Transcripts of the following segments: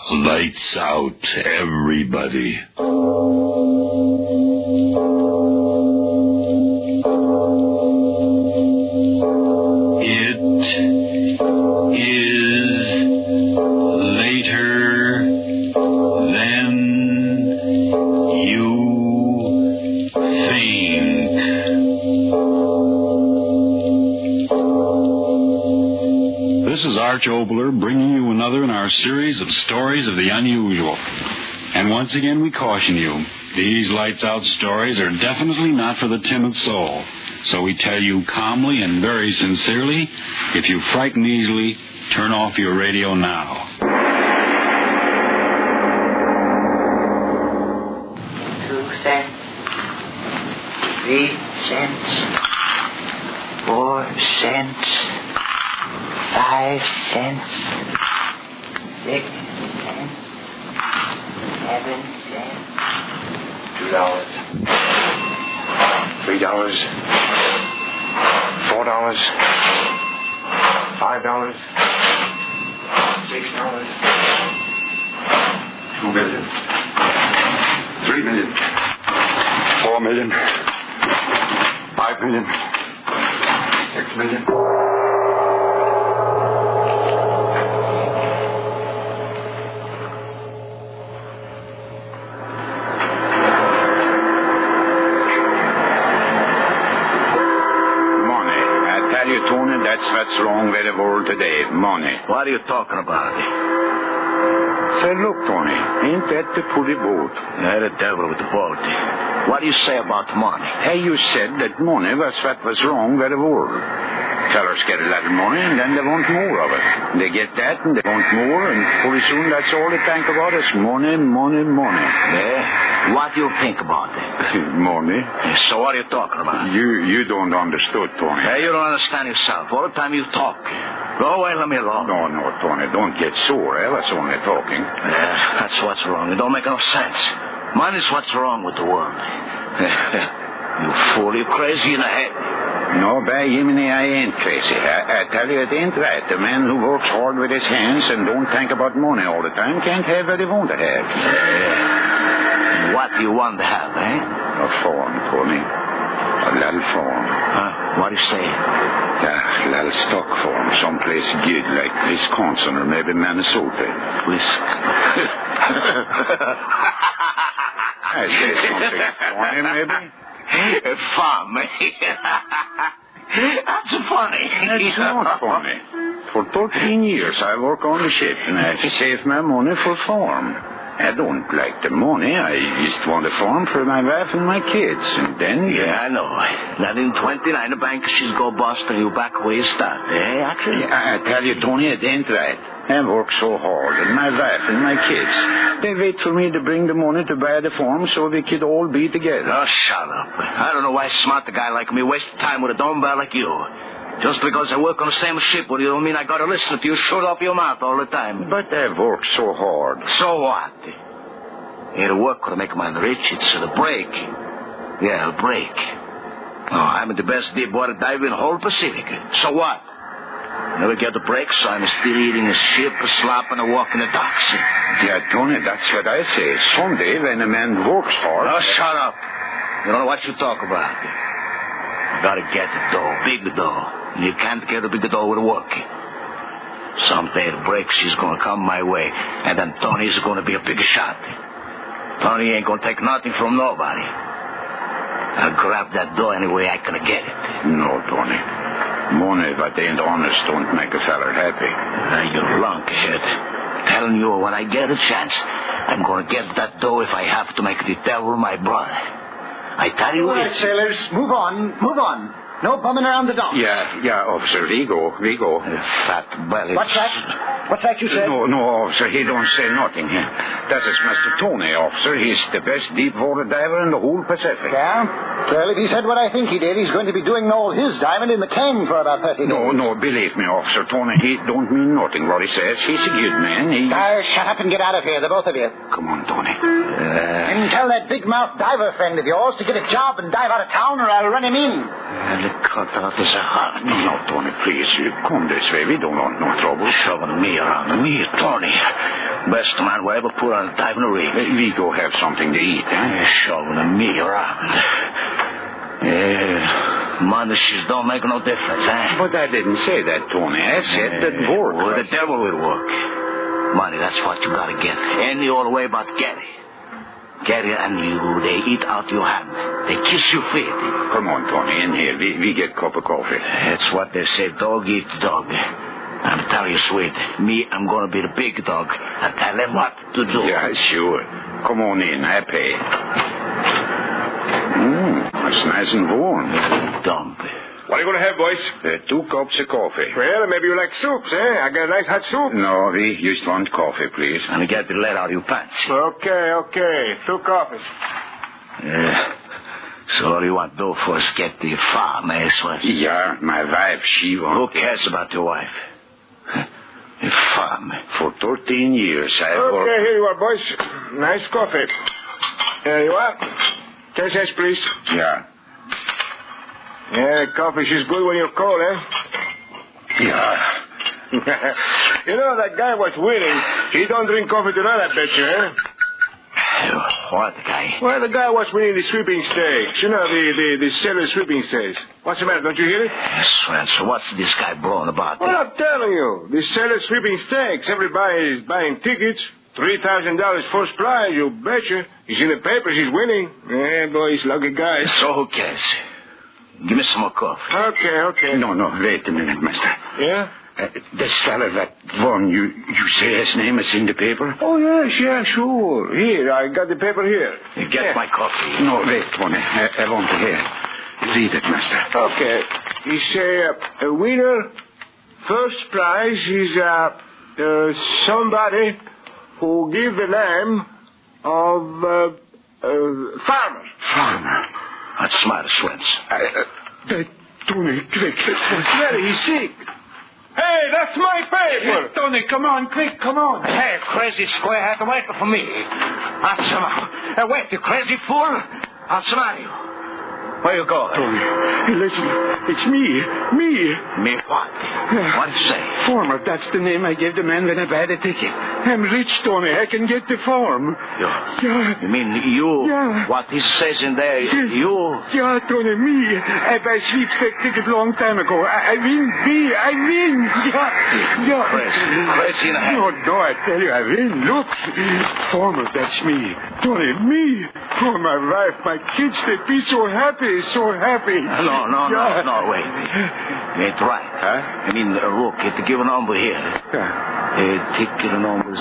Lights out, everybody. It is later than you think. This is Arch Obler bringing you another in our series of stories of the unusual. And once again we caution you, these lights out stories are definitely not for the timid soul. So we tell you calmly and very sincerely, if you frighten easily, turn off your radio now. 2 cents, 3 cents, 4 cents, 5 cents, 6 cents, 7 cents, $2, $3, $4, $5, $6, $2 million, 3 million, 4 million, 5 million, 6 million. That's what's wrong with the world today, money. What are you talking about? Say, look, Tony, ain't that the pretty boat? Yeah, the devil with the boat. What do you say about money? Hey, you said that money was what was wrong with the world. Fellers get a little money, and then they want more of it. They get that, and they want more, and pretty soon that's all they think about is money, money, money. Yeah? What do you think about it? Money? So what are you talking about? You don't understand, Tony. Hey, you don't understand yourself. All the time you talk. Go away, let me alone. No, Tony, don't get sore. I was only talking. Yeah, that's what's wrong. It don't make no sense. Money's what's wrong with the world. You fool, you crazy in the head. No, by Jiminy, I ain't crazy. I tell you, it ain't right. The man who works hard with his hands and don't think about money all the time can't have what he want to have. Yeah. What do you want to have, eh? A farm, Tony. A little farm. What do you say? A little stock farm, someplace good like Wisconsin or maybe Minnesota. I say something funny, maybe? Farm, eh? That's funny. That's not funny. For 13 years I work on the ship and I save my money for farm. I don't like the money. I just want a farm for my wife and my kids. And then... Yeah, I know. Then in 29, the bank she's go bust and you back where you start. Eh, actually? Yeah, I tell you, Tony, it ain't right. I work so hard, and my wife and my kids. They wait for me to bring the money to buy the farm so we could all be together. Oh, shut up. I don't know why a smart guy like me wastes time with a dumbbell like you. Just because I work on the same ship with you don't mean I gotta listen to you shoot off your mouth all the time. But I work so hard. So what? Yeah, the work could make man rich. It's the break. Yeah, a break. Oh, I'm the best deep water diver in the whole Pacific. So what? Never get the break, so I'm still eating a ship, a slop, and a walk in the docks. Yeah, Tony, that's what I say. Someday, when a man works hard... Oh, shut up. You don't know what you talk about. You gotta get the dough, big dough. And you can't get a big dough with work. Someday the break, she's gonna come my way, and then Tony's gonna be a big shot. Tony ain't gonna take nothing from nobody. I'll grab that dough any way I can get it. No, Tony. Money that ain't honest don't make a feller happy. You lunkhead. Telling you, when I get a chance, I'm gonna get that dough if I have to make the devil my brother. I tell you... All right, sailors, move on. No bumming around the docks. Yeah, officer, we go. Fat belly. What's that you said? No, officer, he don't say nothing. That is Mr. Tony, officer. He's the best deep water diver in the whole Pacific. Yeah? Well, if he said what I think he did, he's going to be doing all his diving in the cane for about 30 days. No, believe me, Officer Tony, he don't mean nothing what he says. He's a good man. Shut up and get out of here, the both of you. Come on, Tony. And tell that big-mouth diver friend of yours to get a job and dive out of town or I'll run him in. Cut out his heart. No, Tony, please. Come this way. We don't want no trouble. Shoving me around. Me, Tony. Best man we ever put on a dive in a rig. We go have something to eat, eh? Shoving me around. Money don't make no difference, eh? But I didn't say that, Tony. I said that work. Well, the devil will work. Money, that's what you gotta get. Any other way but Gary. Gary and you, they eat out your hand. They kiss your feet. Come on, Tony, in here. We get a cup of coffee. That's what they say, dog eat dog. I'm telling you, sweet, me, I'm gonna be the big dog and tell them what to do. Yeah, sure. Come on in, I pay. It's nice and warm. Dump. What are you going to have, boys? 2 cups of coffee. Well, maybe you like soups, eh? I got a nice hot soup. No, we just want coffee, please. And get the lead out of your pants. Okay. 2 coffees. So all you want to do for is get the farm, eh, Sweat? Yeah, my wife, she Who wants... cares about your wife? The farm. For 13 years, I've Okay, worked... here you are, boys. Nice coffee. There you are. 10 cents, please. Yeah. Yeah, coffee is good when you're cold, eh? Yeah. You know, that guy was winning. He don't drink coffee tonight, I bet you, eh? What, the guy? Well, the guy was winning the sweeping stakes. You know, the Sailor sweeping stakes. What's the matter? Don't you hear it? Sweat, so what's this guy blowing about? Well, I'm telling you. The Sailor sweeping stakes. Everybody is buying tickets. $3,000 first prize, you betcha. He's in the papers. He's winning. Yeah, boy, he's a lucky guy. So who cares? Give me some more coffee. Okay. No, wait a minute, mister. Yeah? This fella that won, you say his name is in the paper? Oh, yes, yeah, sure. Here, I got the paper here. Get my coffee. No, wait, Tony. I want to hear. Read it, mister. Okay. He say a winner, first prize is somebody who give the name of farmer. Farmer. That's smart, Sweats. Tony, quick. Sweaty, he's sick. Hey, that's my paper. Tony, come on, quick, come on. Hey, crazy square hat, wait for me. Wait, you crazy fool. I'll smile you. Where you going? Tony, listen, it's me. Me what? What'd you say? Farmer, that's the name I gave the man when I buy the ticket. I'm rich, Tony. I can get the farm. You mean you? Yeah. What he says in there, you? Yeah, Tony, me. I buy sweepstake ticket long time ago. I win. Yeah. Crazy in the head. No, I tell you, I win. Look. Farmer, that's me. Tony, me. Oh, my wife, my kids, they'd be so happy. No, wait. You ain't right. Huh? I mean, look, to give a number here. Yeah. Ticket number is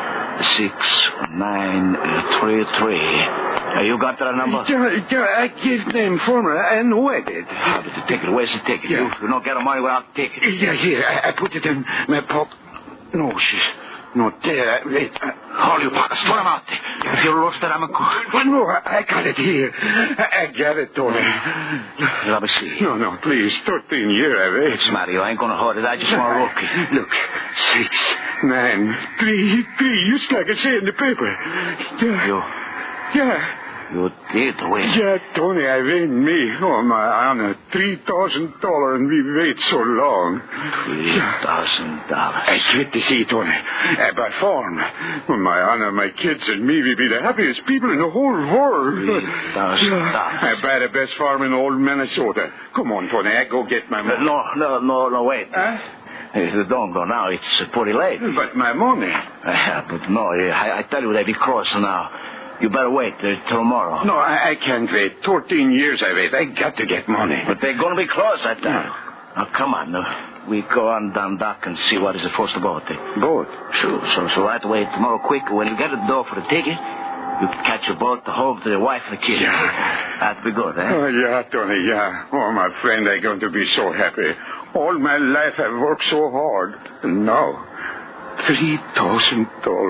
6933. You got that number? Yeah, I gave name Farmer. I know I did. How did the ticket? Where's the ticket? Yeah. You don't get the money without the ticket. Yeah, here. I put it in my pocket. No, she's not there. Wait. Hold your pockets. Put them out. If you're lost, I'm a cook. Well, no, I got it here. I got it, Tony. Let me see. No, please. 13 years I wait. What's the matter? You ain't going to hold it. I just want to look. Look. 6, 9, 3, just like I say in the paper. Yeah. You did win. Yeah, Tony, I win me. Oh, my honor. $3,000 and we wait so long. $3,000. I quit to see, Tony. I bought farm. Oh, my honor, my kids and me will be the happiest people in the whole world. $3,000. I buy the best farm in old Minnesota. Come on, Tony, I go get my money. No, wait. Huh? Don't go now. It's pretty late. But my money. But no, I tell you, they be crossing now. You better wait till tomorrow. No, I can't wait. 14 years I wait. I got to get money. But they're going to be closed at that. Now, come on. We go on down dock and see what is supposed to go there. Boat? Sure. So right away tomorrow quick, when you get at the door for the ticket, you can catch a boat to home to the wife and the kids. Yeah. That'd be good, eh? Oh, yeah, Tony, yeah. Oh, my friend, I'm going to be so happy. All my life I've worked so hard. And now, $3,000.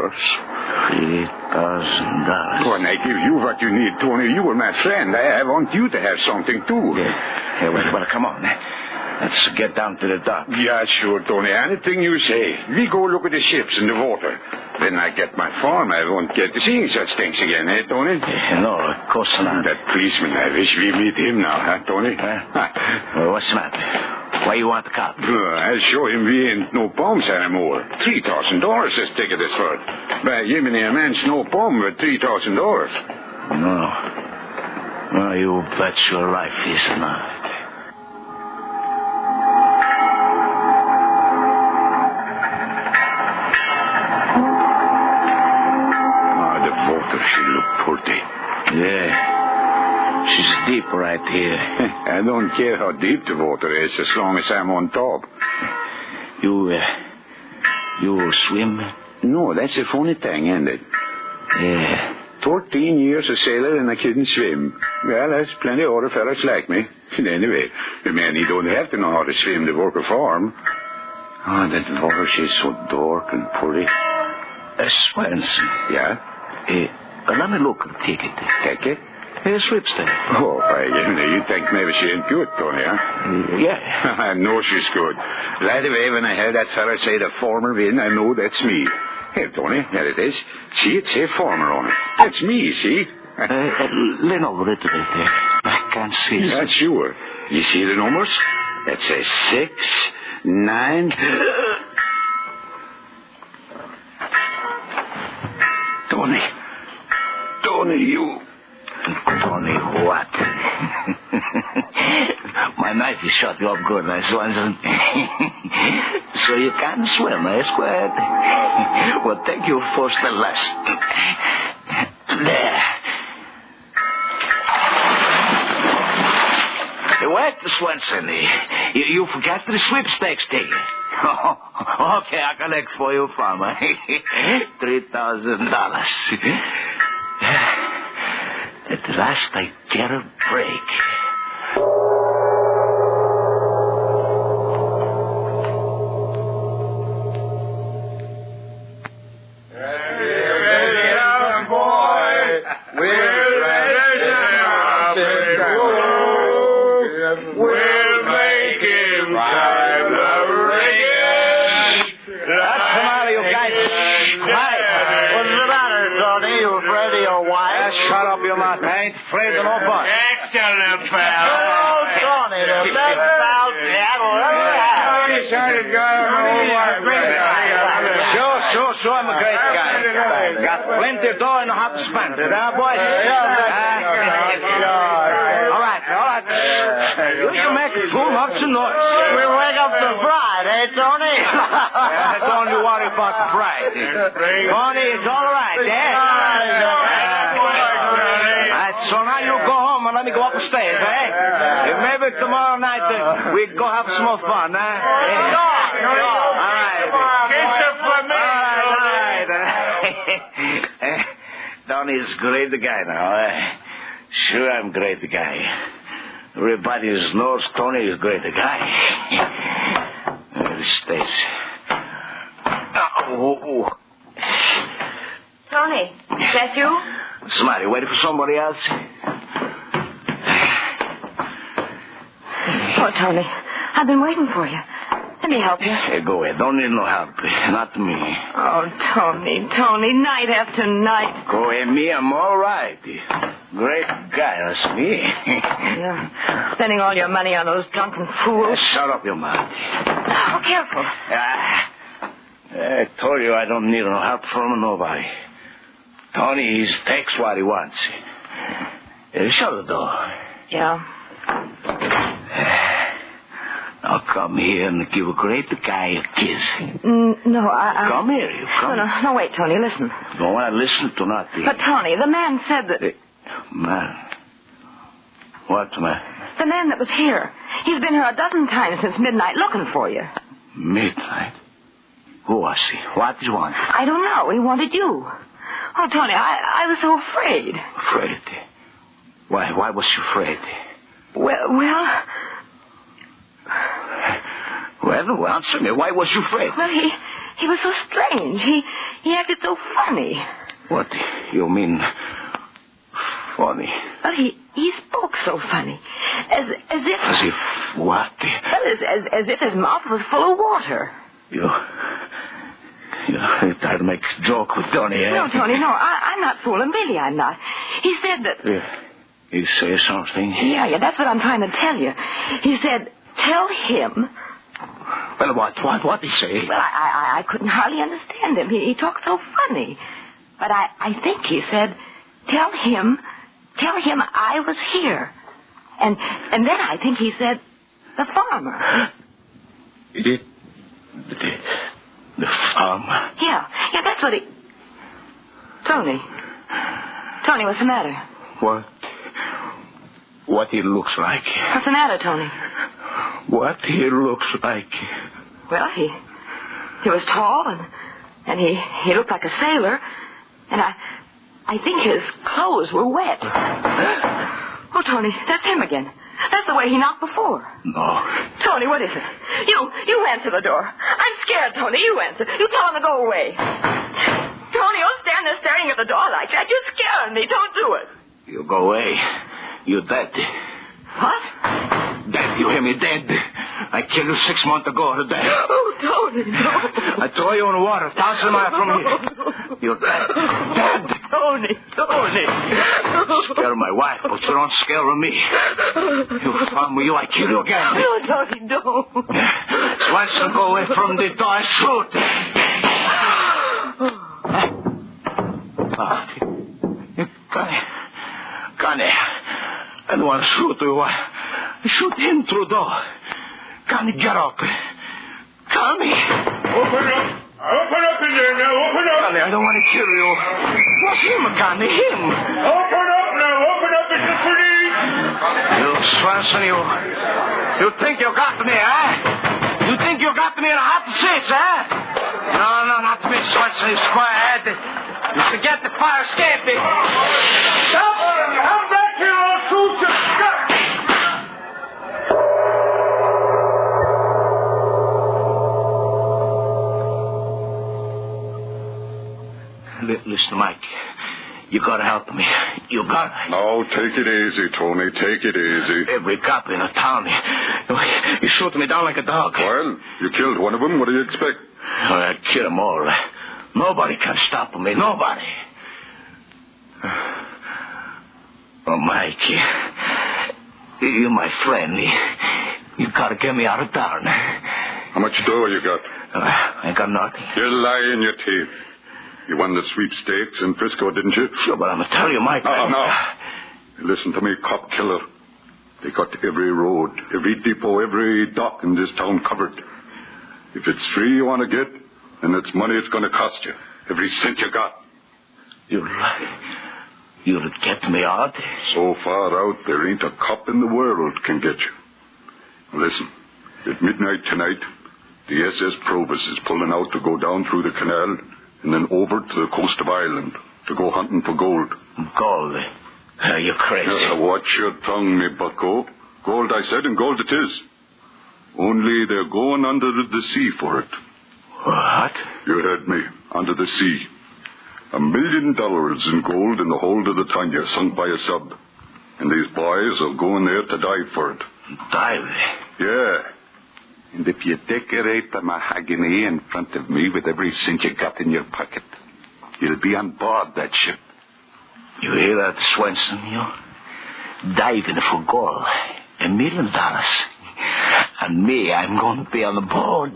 $3,000. When I give you what you need, Tony, you are my friend. I want you to have something, too. Yeah, well, come on. Let's get down to the dock. Yeah, sure, Tony. Anything you say. We go look at the ships in the water. When I get my farm, I won't get to seeing such things again, eh, Tony? No, of course not. That policeman, I wish we meet him now, huh, Tony? Well, what's the matter? Why you want the cop? I'll show him we ain't no bombs anymore. $3,000 this ticket is worth. But Jiminy, a man's no bum with $3,000. No. Well, you bet your life he's not. She looked pretty. Yeah. She's deep right here. I don't care how deep the water is as long as I'm on top. You swim? No, that's a funny thing, isn't it? Yeah. 14 years a sailor and I couldn't swim. Well, there's plenty of other fellas like me. Anyway, the man, he don't have to know how to swim to work a farm. Oh, that water, she's so dark and pretty. Swenson. Yeah? Let me look at the ticket. Ticket? Here's sweepstake. Oh, why, you think maybe she ain't good, Tony, huh? Yeah. I know she's good. Right away, when I heard that fella say the farmer win, I know that's me. Hey, Tony, there it is. See, it say farmer on it. That's me, see? Lean over a little bit there. I can't see. That's sure. You see the numbers? That says 6, 9... Tony, you... Tony, what? My knife is shot you up good, Swanson. So you can't swim, Squared? Well, take you first and last. There. Wait, Swanson. You forgot the sweepstakes ticket. Okay, I collect for you, farmer. $3,000. At last I get a break. Shut up, you mouth. I ain't afraid of no bus. Excellent, pal. Oh, Tony, the best pal Sure, I'm a great guy. Got plenty of dough and know how to spend it, huh, boys? All right. You make too much noise. We'll wake up the bride, Tony? Don't you worry about the bride. Tony, it's all right, So now you go home and let me go up the stairs, Maybe tomorrow night we go have some more fun, All right. Kiss it for me. All right. Tony's a great guy now, Sure, I'm a great guy. Everybody knows Tony is a great guy. The States. Tony, is that you? Somebody waiting for somebody else? Oh, Tony, I've been waiting for you. Let me help you. Hey, go ahead. Don't need no help. Not me. Oh, Tony, night after night. Go ahead, me. I'm all right. Great guy, that's me. You're spending all your money on those drunken fools. Shut up your mouth. Oh, careful. I told you I don't need no help from nobody. Tony, he takes what he wants. Shut the door. Yeah. Now come here and give a great guy a kiss. No, I... Come here, you come. No, wait, Tony, listen. Don't want to listen to nothing. But, Tony, the man said that... Man? What man? The man that was here. He's been here a dozen times since midnight looking for you. Midnight? Who was he? What did he want? I don't know. He wanted you. Oh, Tony, I was so afraid. Afraid? Why was you afraid? Well... Well, answer me. Why was you afraid? Well, he was so strange. He acted so funny. What? You mean funny? Well, he spoke so funny. As if... As if what? Well, as if his mouth was full of water. You tried to make a joke with Tony, eh? No, Tony, no. I'm not fooling. Really, I'm not. He said that... He say something? Yeah, that's what I'm trying to tell you. He said, tell him... Well, what did he say? Well, I couldn't hardly understand him. He talked so funny. But I think he said, tell him I was here. And then I think he said, the farmer. The farmer? Yeah, that's what he... Tony, what's the matter? What he looks like. What's the matter, Tony? What he looks like. Well, he was tall, and he looked like a sailor, and I think his clothes were wet. Oh, Tony, that's him again. That's the way he knocked before. No. Tony, what is it? You answer the door. I'm scared, Tony. You answer. You tell him to go away. Tony, don't stand there staring at the door like that. You're scaring me. Don't do it. You go away. You're dead. What? Dead. You hear me? Dead. I killed you 6 months ago today. Oh, Tony, no. I throw you in the water 1,000 miles from here. You're dead. Dead. Tony. Scare my wife, but you don't scare me. You found me, I kill you again. No, Tony, don't. Swanson, go away from the door. Shoot. Connie. I don't want to shoot you. I shoot him through the door. Connie, get up. Connie. Open up in there now. Open up. Connie, I don't want to kill you. What's him, Connie? Him. Open up now. Open up. It's the police. You, Swanson, you think you got me, eh? You think you got me in a hot seat, eh? No, not me, Swanson, you squarehead. You forget the fire escaping. Stop! Come back here, I'll shoot you. Stop! Listen, Mike. You gotta help me. You got... Now, take it easy, Tony. Take it easy. Every cop in the town. You shoot me down like a dog. Well, you killed one of them. What do you expect? I killed them all. Nobody can stop me. Nobody. Oh, Mike. You're my friend. You gotta get me out of town. How much dough you got? I ain't got nothing. You lie in your teeth. You won the sweepstakes in Frisco, didn't you? Sure, but I'm going to tell you, Mike. No. Listen to me, cop killer. They got every road, every depot, every dock in this town covered. If it's free you want to get, then it's money it's going to cost you. Every cent you got. You'll get me out? So far out, there ain't a cop in the world can get you. Listen, at midnight tonight, the SS Probus is pulling out to go down through the canal and then over to the coast of Ireland to go hunting for gold. Gold? You're crazy. Watch your tongue, me bucko. Gold, I said, and gold it is. Only they're going under the sea for it. What? You heard me. Under the sea. $1 million in gold in the hold of the Tanya, sunk by a sub. And these boys are going there to dive for it. Dive? Yeah. And if you decorate the mahogany in front of me with every cent you got in your pocket, you'll be on board that ship. You hear that, Swenson? You diving for gold. $1 million. And me, I'm going to be on the board.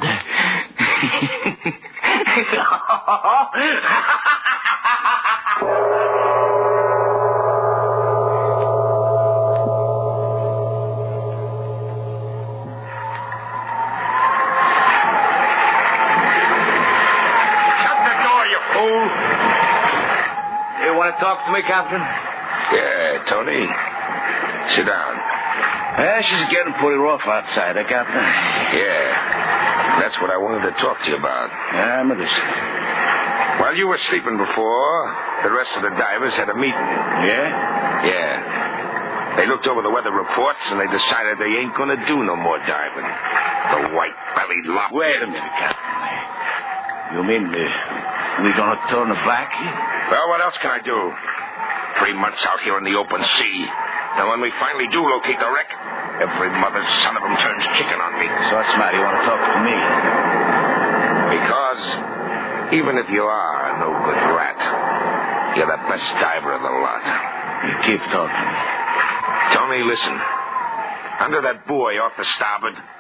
Talk to me, Captain? Yeah, Tony. Sit down. She's getting pretty rough outside, Captain? Yeah. That's what I wanted to talk to you about. Yeah, I'm listening. While you were sleeping before, the rest of the divers had a meeting. Yeah? Yeah. They looked over the weather reports, and they decided they ain't going to do no more diving. The white-bellied lot. Wait a minute, Captain. You mean we going to turn it back? Well, what else can I do? 3 months out here in the open sea. And when we finally do locate the wreck, every mother's son of them turns chicken on me. So what's the matter? You want to talk to me? Because even if you are a no-good rat, you're the best diver of the lot. You keep talking. Tony, listen. Under that buoy off the starboard,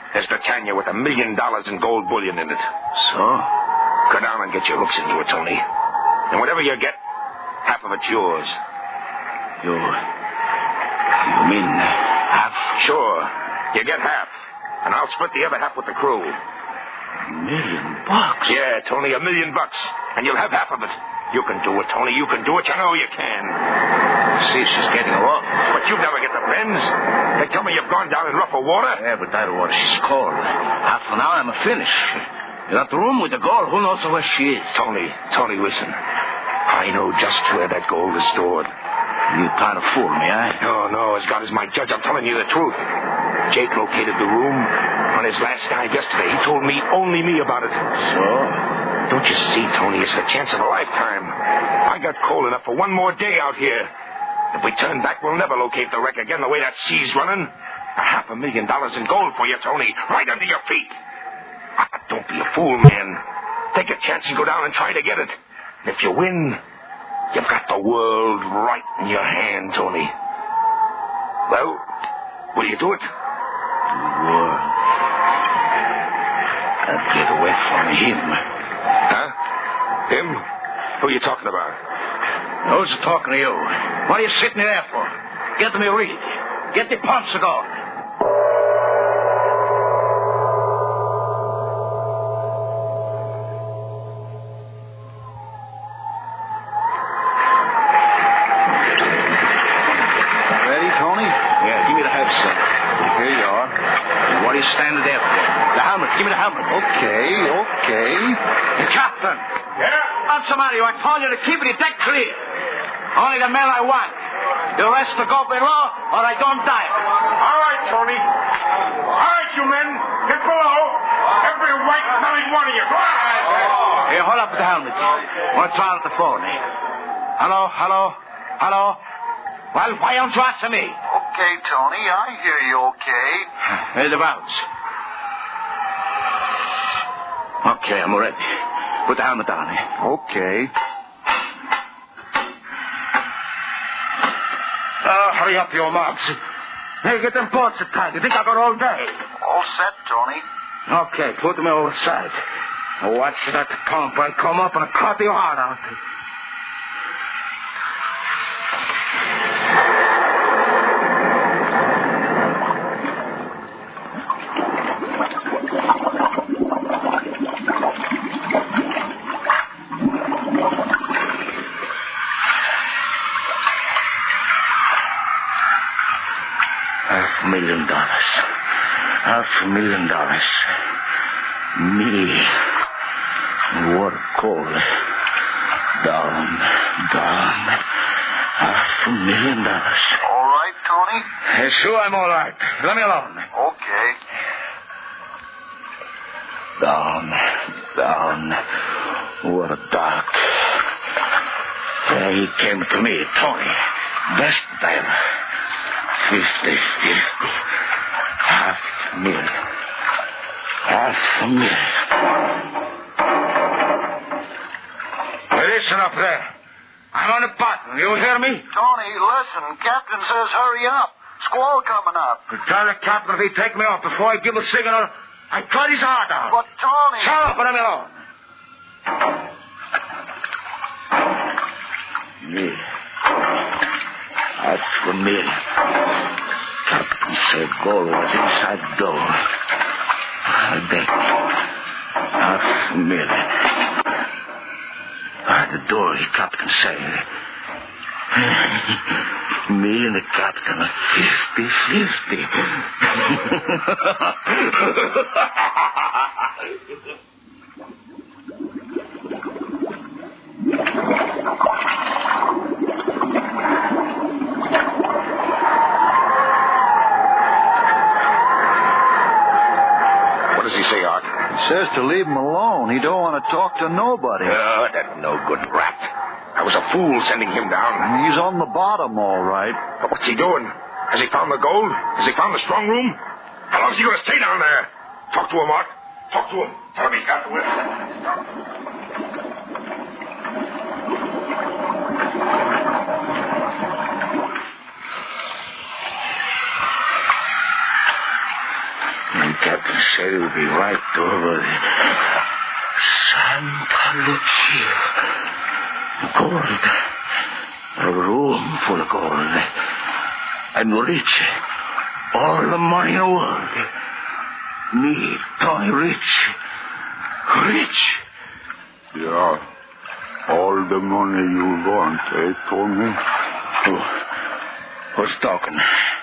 There's Titania with $1 million in gold bullion in it. So? Go down and get your looks into it, Tony. And whatever you get, half of it's yours. You mean half? Sure. You get half. And I'll split the other half with the crew. $1 million? Yeah, Tony, $1 million. And you'll have half of it. You can do it, Tony. You can do it. You know you can. See, she's getting rough. But you never get the bends. They tell me you've gone down in rougher water. Yeah, but I don't want she's cold. Half an hour, I'm finished. In that room with the gold, who knows where she is? Tony, listen. I know just where that gold is stored. You trying to fool me, eh? No, as God is my judge, I'm telling you the truth. Jake located the room on his last dive yesterday. He told me, only me about it. So? Don't you see, Tony, it's the chance of a lifetime. I got cold enough for one more day out here. If we turn back, we'll never locate the wreck again the way that sea's running. $500,000 in gold for you, Tony, right under your feet. Don't be a fool, man. Take a chance and go down and try to get it. And if you win, you've got the world right in your hand, Tony. Well, will you do it? The world. I'd get away from him. Huh? Him? Who are you talking about? I was talking to you. What are you sitting there for? Get me a read. Get the pumps going. Ready, Tony? Yeah, give me the head, son. Here you are. What are you standing there for? The helmet. Give me the helmet. Okay. Captain. Yeah? What's the matter? I told you to keep the deck clear. Only the men I want. The rest to go below, or I don't die. All right, Tony. All right, you men. Get below. Every white bellied one of you. Go on. Hey, hold up with the helmet. I want to try on the phone. Hello? Well, why don't you answer me? Okay, Tony, I hear you okay. Here's the bounce. Okay, I'm ready. Put the helmet on. Okay. Hurry up, you mugs. Hey, get them boats tied. You think I got all day? All set, Tony. Okay, put them over the side. Now watch that compound come up and cut your heart out. $500,000. Me. Water cold. Down. $500,000. All right, Tony? Sure, I'm all right. Let me alone. Okay. Down. What a dark. He came to me, Tony. Best diver. 50. $500,000. Listen up there. I'm on the bottom. You hear me? Tony, listen. Captain says hurry up. Squall coming up. Tell the captain if he take me off before I give a signal, I cut his heart out. But, Tony... Shut up and let me alone. Me. $500,000. Captain said gold was inside the door. I bet. $500,000. By the door, the captain said. Me and the captain are 50-50. What does he say, Art? He says to leave him alone. He don't want to talk to nobody. That no good rat. I was a fool sending him down. He's on the bottom, all right. But what's he doing? Has he found the gold? Has he found the strong room? How long is he going to stay down there? Talk to him, Art. Talk to him. Tell him he's got to win. The captain be right over there. Santa Lucia. Gold. A room full of gold. And rich. All the money in the world. Me, Tony, rich. Rich. Yeah. All the money you want, Tony? Who's talking?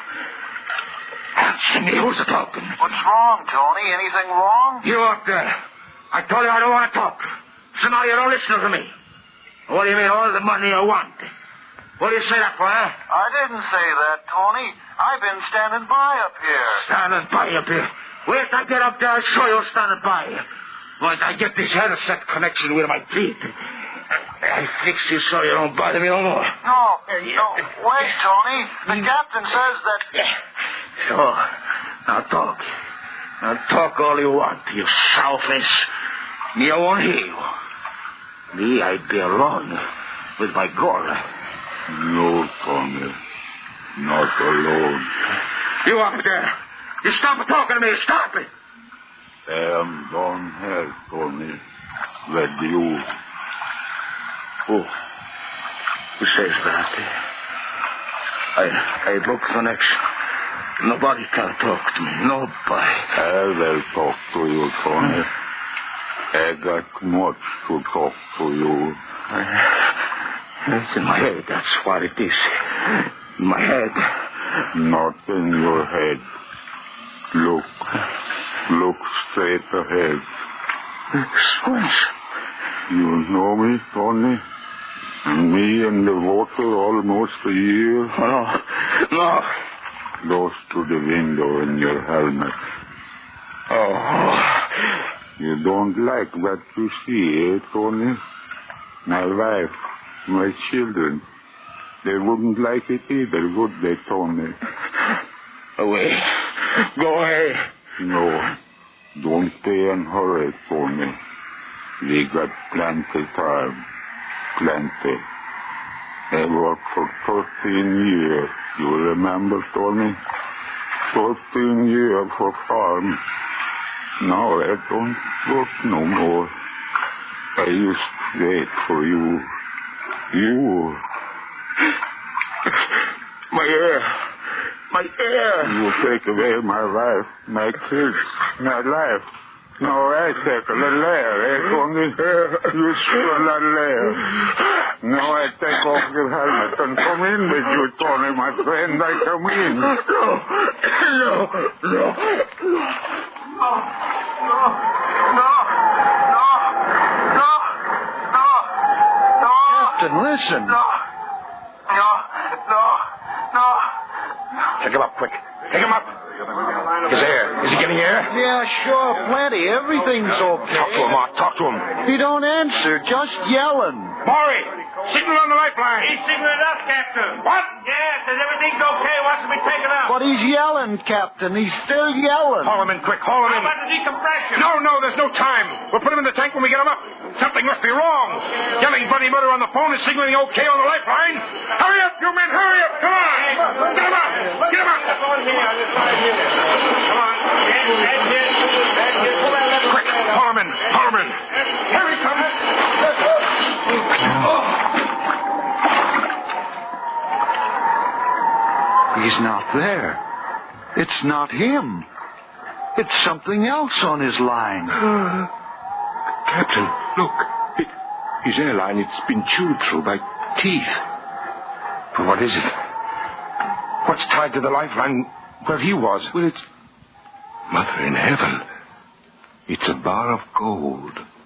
Answer me, who's talking? What's wrong, Tony? Anything wrong? You up there. I told you I don't want to talk. So now you don't listen to me. What do you mean, all the money you want? What do you say that for, huh? I didn't say that, Tony. I've been standing by up here. Standing by up here? Wait till I get up there, I'll show you standing by. Wait till I get this headset connection with my teeth. I fix you so you don't bother me no more. No. Wait, Tony. The captain says that... So, now talk. Now talk all you want, you sourface. Me, I won't hear you. Me, I'd be alone with my girl. No, Tony. Not alone. You up there. You stop talking to me. Stop it. I'm gone here, Tony. With you. Who says that? I broke connection. Nobody can talk to me. Nobody. I will talk to you, Tony. I got much to talk to you. It's in my head. That's what it is. In my head. Not in your head. Look straight ahead. Squinch. You know me, Tony? Me in the water almost a year. No. Close to the window in your helmet. Oh. You don't like what you see, Tony? My wife, my children. They wouldn't like it either, would they, Tony? Away. Go away. No. Don't stay in a hurry, Tony. We got plenty time. Plenty. I worked for 13 years. You remember, Tony? 13 years for farm. Now I don't work no more. I used to wait for you. You. My hair. You take away my wife, my kids, my life. Now I take a little air, Tony? You stole that air. Now I take off your helmet and come in with you, Tony, my friend. I come in. No. Captain, listen. No. Take him up, quick. Take him up. His air. Is he getting air? Yeah, sure, plenty. Everything's okay. Talk to him, Mark. Talk to him. He don't answer, just yelling. Maury, signal on the lifeline. He's signaling us, Captain. What? Yes, says everything's okay. Wants to be taken out. But he's yelling, Captain. He's still yelling. Haul him in, quick. Haul him How in. about the decompression? No, there's no time. We'll put him in the tank when we get him up. Something must be wrong. Yelling bloody murder on the phone is signaling okay on the lifeline. Hurry up, you men. Hurry up. Come on. Get him up. Get him up. Come on. That's it. Quick. Haul him in. Here he comes. He's not there. It's not him. It's something else on his line. Captain, look. His airline, it's been chewed through by teeth. What is it? What's tied to the lifeline where he was? Well, it's... Mother in heaven. It's a bar of gold.